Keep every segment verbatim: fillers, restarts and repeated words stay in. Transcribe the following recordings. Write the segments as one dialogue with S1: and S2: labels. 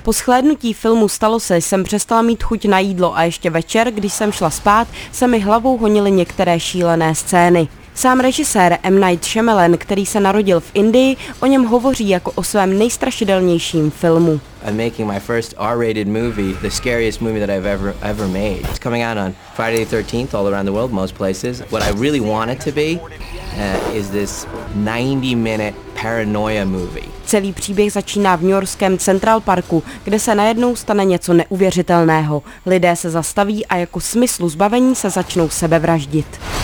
S1: Po shlédnutí filmu Stalo se jsem přestala mít chuť na jídlo a ještě večer, když jsem šla spát, se mi hlavou honily některé šílené scény. Sám režisér M. Night Shyamalan, který se narodil v Indii, o něm hovoří jako o svém nejstrašidelnějším filmu.
S2: I'm making my first R-rated movie, the scariest movie that I've ever ever made. It's coming out on Friday the thirteenth all around the world, most places. What I really want it to be uh, is this ninety minute paranoia movie.
S1: Celý příběh začíná v newyorském Central Parku, kde se najednou stane něco neuvěřitelného. Lidé se zastaví a jako smyslu zbavení se začnou sebevraždit.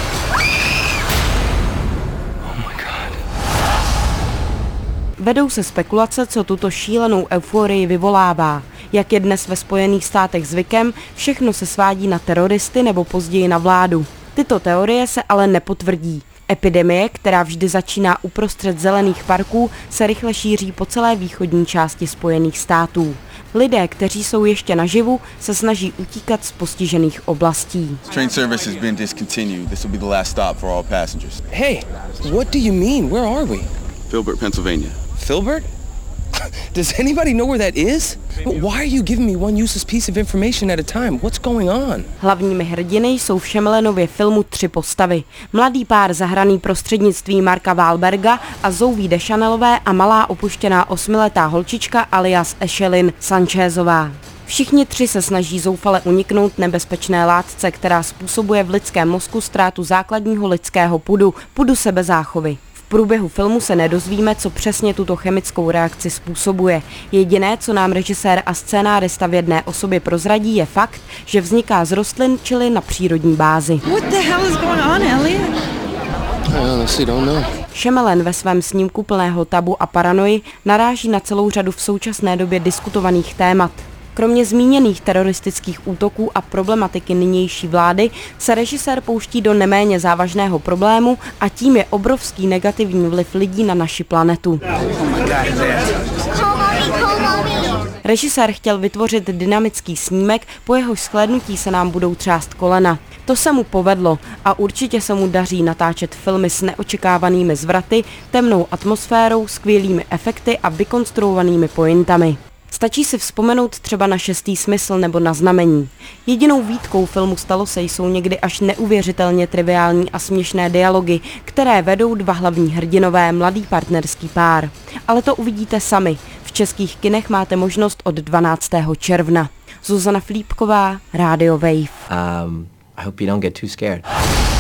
S1: Vedou se spekulace, co tuto šílenou euforii vyvolává. Jak je dnes ve Spojených státech zvykem, všechno se svádí na teroristy nebo později na vládu. Tyto teorie se ale nepotvrdí. Epidemie, která vždy začíná uprostřed zelených parků, se rychle šíří po celé východní části Spojených států. Lidé, kteří jsou ještě naživu, se snaží utíkat z postižených oblastí.
S3: Train service has been discontinued. This will be the last stop for all passengers.
S4: Hey, what do you mean? Where are we?
S3: Filbert, Pennsylvania.
S4: Filbert? Does anybody know where that is? Why are you giving me one useless piece of information at a time? What's going on?
S1: Hlavními hrdiny jsou v Shyamalanově filmu tři postavy. Mladý pár zahraný prostřednictvím Marka Wahlberga a Zooey Deschanelové a malá opuštěná osmiletá holčička alias Ashlyn Sanchezová. Všichni tři se snaží zoufale uniknout nebezpečné látce, která způsobuje v lidském mozku ztrátu základního lidského pudu, pudu sebezáchovy. V průběhu filmu se nedozvíme, co přesně tuto chemickou reakci způsobuje. Jediné, co nám režisér a scénárista v jedné osobě prozradí, je fakt, že vzniká z rostlin, čili na přírodní bázi.
S5: What the hell is going on, Elliot?
S4: I honestly don't know.
S1: Shyamalan ve svém snímku plného tabu a paranoji naráží na celou řadu v současné době diskutovaných témat. Kromě zmíněných teroristických útoků a problematiky nynější vlády se režisér pouští do neméně závažného problému a tím je obrovský negativní vliv lidí na naši planetu. Režisér chtěl vytvořit dynamický snímek, po jehož shlédnutí se nám budou třást kolena. To se mu povedlo a určitě se mu daří natáčet filmy s neočekávanými zvraty, temnou atmosférou, skvělými efekty a vykonstruovanými pointami. Stačí si vzpomenout třeba na Šestý smysl nebo na Znamení. Jedinou výtkou filmu Stalo se jsou někdy až neuvěřitelně triviální a směšné dialogy, které vedou dva hlavní hrdinové, mladý partnerský pár. Ale to uvidíte sami. V českých kinech máte možnost od dvanáctého června. Zuzana Flípková, Radio Wave.
S2: Um, I hope you don't get too scared.